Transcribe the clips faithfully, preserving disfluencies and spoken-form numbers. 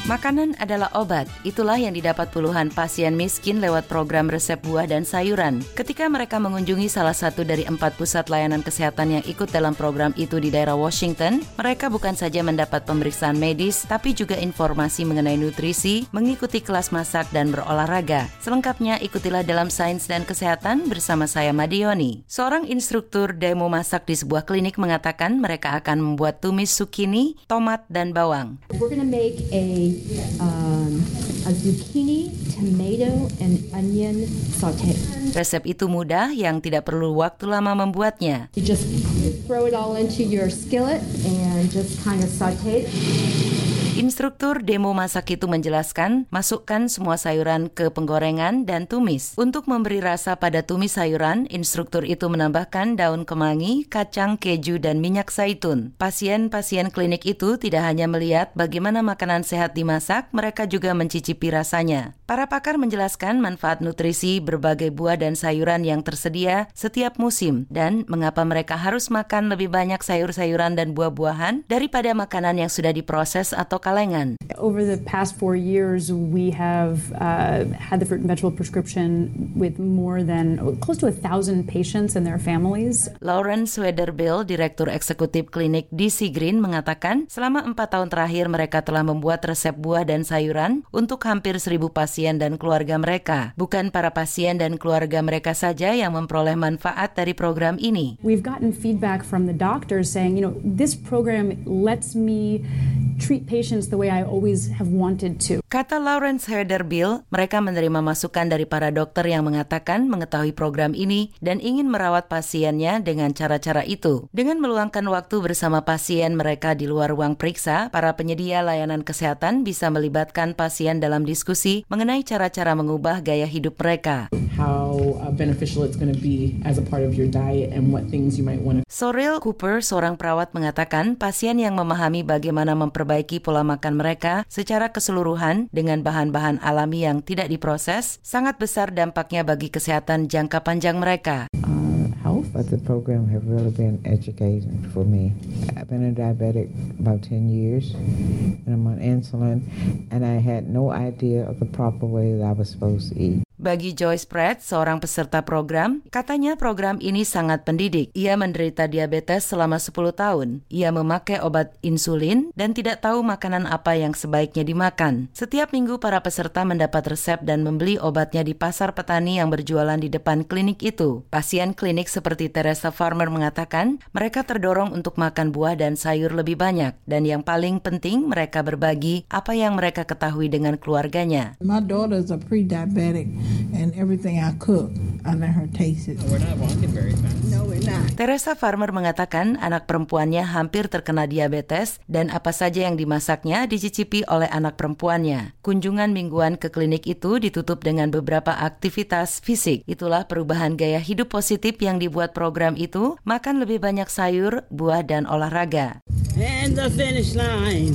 Makanan adalah obat, itulah yang didapat puluhan pasien miskin lewat program resep buah dan sayuran. Ketika mereka mengunjungi salah satu dari empat pusat layanan kesehatan yang ikut dalam program itu di daerah Washington, mereka bukan saja mendapat pemeriksaan medis, tapi juga informasi mengenai nutrisi, mengikuti kelas masak dan berolahraga. Selengkapnya ikutilah dalam Sains dan Kesehatan bersama saya Madioni. Seorang instruktur demo masak di sebuah klinik mengatakan mereka akan membuat tumis zucchini, tomat, dan bawang. We're gonna make a Um, a zucchini, tomato, and onion saute. Resep itu mudah yang tidak perlu waktu lama membuatnya. You just throw it all into your skillet and just kind of saute it. Instruktur demo masak itu menjelaskan, masukkan semua sayuran ke penggorengan dan tumis. Untuk memberi rasa pada tumis sayuran, instruktur itu menambahkan daun kemangi, kacang, keju, dan minyak zaitun. Pasien-pasien klinik itu tidak hanya melihat bagaimana makanan sehat dimasak, mereka juga mencicipi rasanya. Para pakar menjelaskan manfaat nutrisi berbagai buah dan sayuran yang tersedia setiap musim dan mengapa mereka harus makan lebih banyak sayur-sayuran dan buah-buahan daripada makanan yang sudah diproses atau kalengan. Over the past four years, we have uh, had the fruit and vegetable prescription with more than close to a thousand patients and their families. Lawrence Wetherbill, Direktur Eksekutif Klinik D C Green, mengatakan selama empat tahun terakhir mereka telah membuat resep buah dan sayuran untuk hampir seribu pasien dan keluarga mereka. Bukan para pasien dan keluarga mereka saja yang memperoleh manfaat dari program ini. We've gotten feedback from the doctors saying, you know, this program lets me treat patients the way I always have wanted to. Kata Lawrence Wetherbill, mereka menerima masukan dari para dokter yang mengatakan mengetahui program ini dan ingin merawat pasiennya dengan cara-cara itu. Dengan meluangkan waktu bersama pasien mereka di luar ruang periksa, para penyedia layanan kesehatan bisa melibatkan pasien dalam diskusi mengenai cara-cara mengubah gaya hidup mereka. How uh, beneficial it's going to be as a part of your diet and what things you might want to. Sorrel Cooper, seorang perawat, mengatakan pasien yang memahami bagaimana memperbaiki pola makan mereka secara keseluruhan dengan bahan-bahan alami yang tidak diproses, sangat besar dampaknya bagi kesehatan jangka panjang mereka. Uh, health, but the program have really been educating for me. I've been a diabetic about ten years, and I'm on insulin, and I had no idea of the proper way that I was supposed to eat. Bagi Joyce Pratt, seorang peserta program, katanya program ini sangat pendidik. Ia menderita diabetes selama sepuluh tahun. Ia memakai obat insulin dan tidak tahu makanan apa yang sebaiknya dimakan. Setiap minggu para peserta mendapat resep dan membeli obatnya di pasar petani yang berjualan di depan klinik itu. Pasien klinik seperti Teresa Farmer mengatakan mereka terdorong untuk makan buah dan sayur lebih banyak. Dan yang paling penting, mereka berbagi apa yang mereka ketahui dengan keluarganya. My daughter's a pre-diabetic. And everything I cook, I let her taste it. We're not walking very fast. No, we're not. Teresa Farmer mengatakan anak perempuannya hampir terkena diabetes dan apa saja yang dimasaknya dicicipi oleh anak perempuannya. Kunjungan mingguan ke klinik itu ditutup dengan beberapa aktivitas fisik. Itulah perubahan gaya hidup positif yang dibuat program itu, makan lebih banyak sayur, buah, dan olahraga. And the finish line.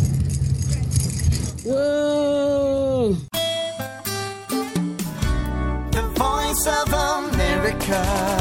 Whoa! Voice of America.